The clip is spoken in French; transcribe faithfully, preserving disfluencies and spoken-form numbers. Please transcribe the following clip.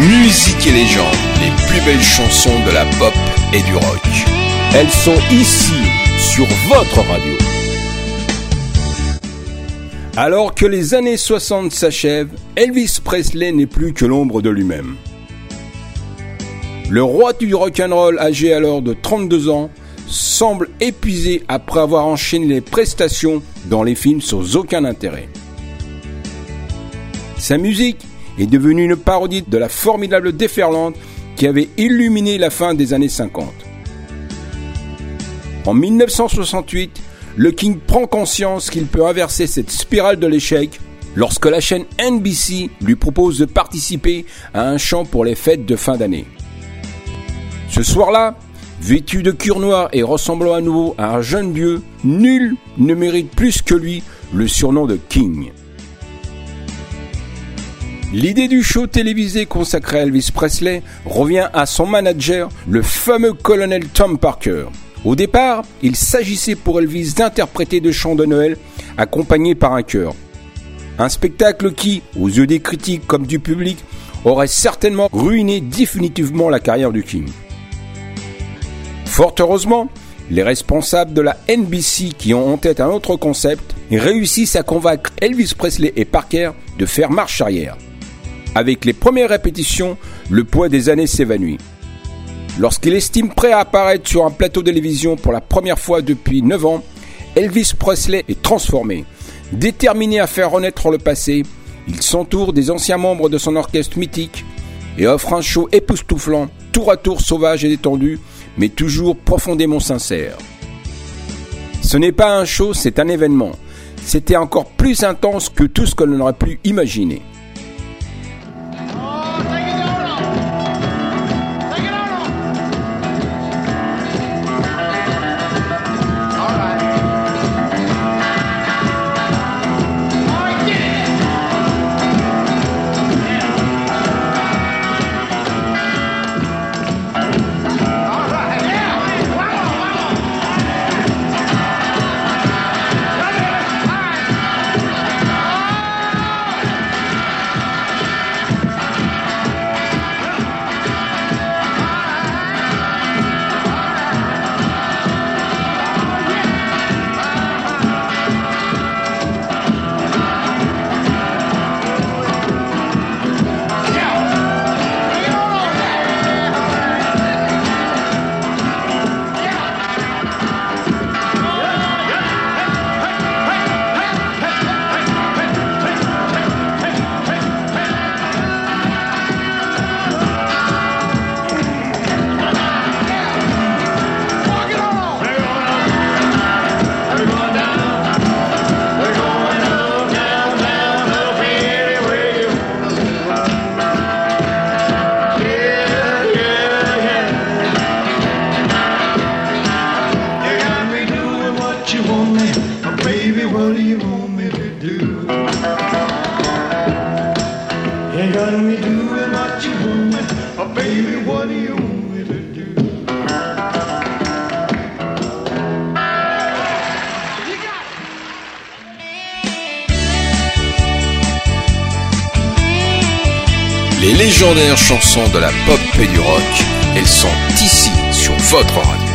Musique et légende, les plus belles chansons de la pop et du rock. Elles sont ici, sur votre radio. Alors que les années soixante s'achèvent, Elvis Presley n'est plus que l'ombre de lui-même. Le roi du rock'n'roll, âgé alors de trente-deux ans, semble épuisé après avoir enchaîné les prestations dans les films sans aucun intérêt. Sa musique est devenue une parodie de la formidable déferlante qui avait illuminé la fin des années cinquante. En dix-neuf cent soixante-huit, le King prend conscience qu'il peut inverser cette spirale de l'échec lorsque la chaîne N B C lui propose de participer à un chant pour les fêtes de fin d'année. Ce soir-là, vêtu de cuir noir et ressemblant à nouveau à un jeune dieu, nul ne mérite plus que lui le surnom de King. L'idée du show télévisé consacré à Elvis Presley revient à son manager, le fameux colonel Tom Parker. Au départ, il s'agissait pour Elvis d'interpréter des chants de Noël accompagnés par un chœur. Un spectacle qui, aux yeux des critiques comme du public, aurait certainement ruiné définitivement la carrière du King. Fort heureusement, les responsables de la N B C qui ont en tête un autre concept réussissent à convaincre Elvis Presley et Parker de faire marche arrière. Avec les premières répétitions, le poids des années s'évanouit. Lorsqu'il estime prêt à apparaître sur un plateau de télévision pour la première fois depuis neuf ans, Elvis Presley est transformé. Déterminé à faire renaître le passé, il s'entoure des anciens membres de son orchestre mythique et offre un show époustouflant, tour à tour sauvage et détendu, mais toujours profondément sincère. Ce n'est pas un show, c'est un événement. C'était encore plus intense que tout ce que l'on aurait pu imaginer. Les légendaires chansons de la pop et du rock, elles sont ici sur votre radio.